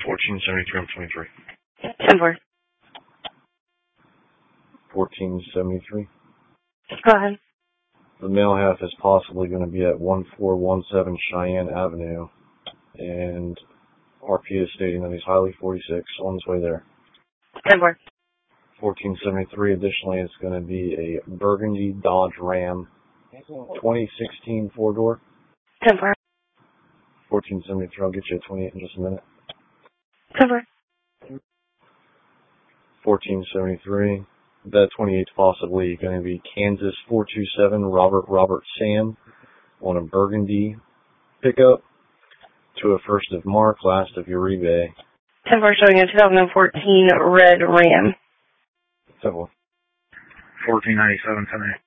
1473 on 23. 10-4. 1473. Go ahead. The male half is possibly going to be at 1417 Cheyenne Avenue, and RP is stating that he's highly 46 on his way there. 10-4. 1473 additionally is going to be a Burgundy Dodge Ram 2016 four-door. 10-4. 1473, I'll get you a 28 in just a minute. 10-4. 1473. That 28 is possibly going to be Kansas 427 Robert Sam on a Burgundy pickup to a 1st of Mark, last of Uribe. 10-4 showing a 2014 red Ram. 10-4. 1497 10-8.